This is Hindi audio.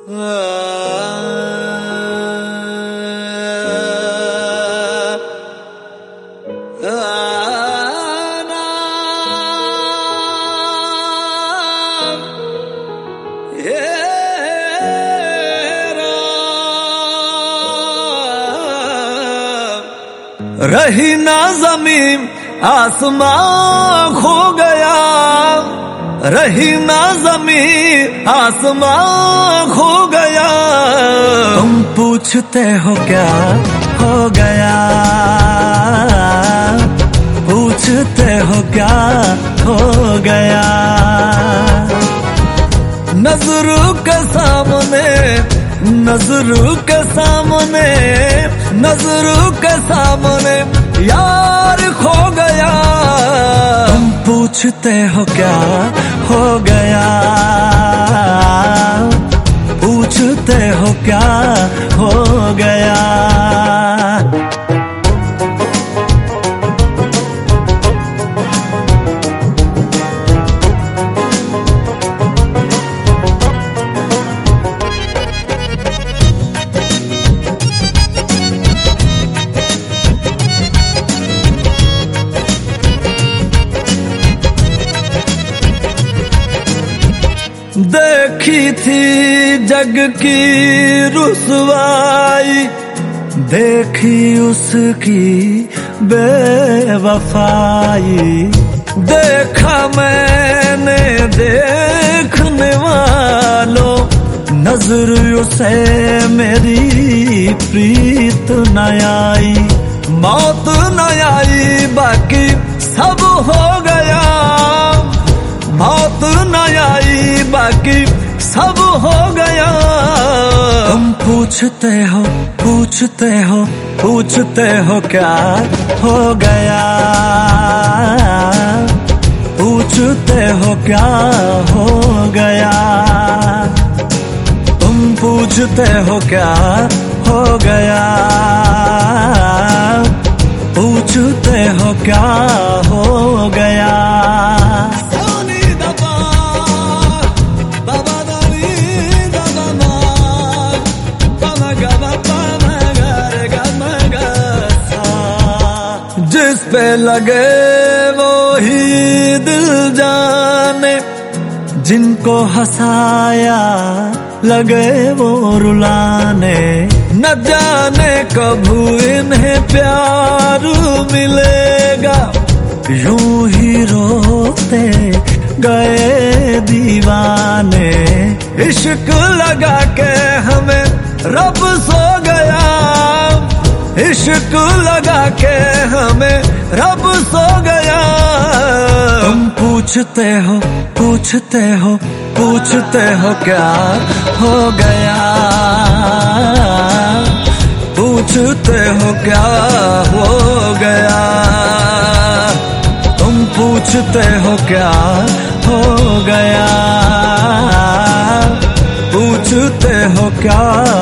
रही ना जमीन आसमां खो गया, रही ना जमीन आसमां खो गया। तुम पूछते हो क्या हो गया, पूछते हो क्या हो गया। नजरों के सामने, नजरों के सामने, नजरों के सामने यार खो गया। तुम पूछते हो क्या हो गया, पूछते हो क्या हो गया। देखी थी जग की रुसवाई, देखी उसकी बेवफाई। देखा मैंने देखने वालों, नजर उसे मेरी प्रीत न आई। मौत न आई बाकी सब हो गया, मौत न आई बाकी सब हो गया। तुम पूछते हो, पूछते हो, पूछते हो क्या हो गया, पूछते हो क्या हो गया। तुम पूछते हो क्या हो गया, पूछते हो क्या हो गया। जिस पे लगे वो ही दिल जाने, जिनको हंसाया लगे वो रुलाने। न जाने कब इन्हें प्यार मिलेगा, यूं ही रोते गए दीवाने। इश्क लगा के हमें रब सो गया, इश्क लगा के हमें रब सो गया। तुम पूछते हो, पूछते हो, पूछते हो क्या हो गया, पूछते हो क्या हो गया। तुम पूछते हो क्या हो गया, पूछते हो क्या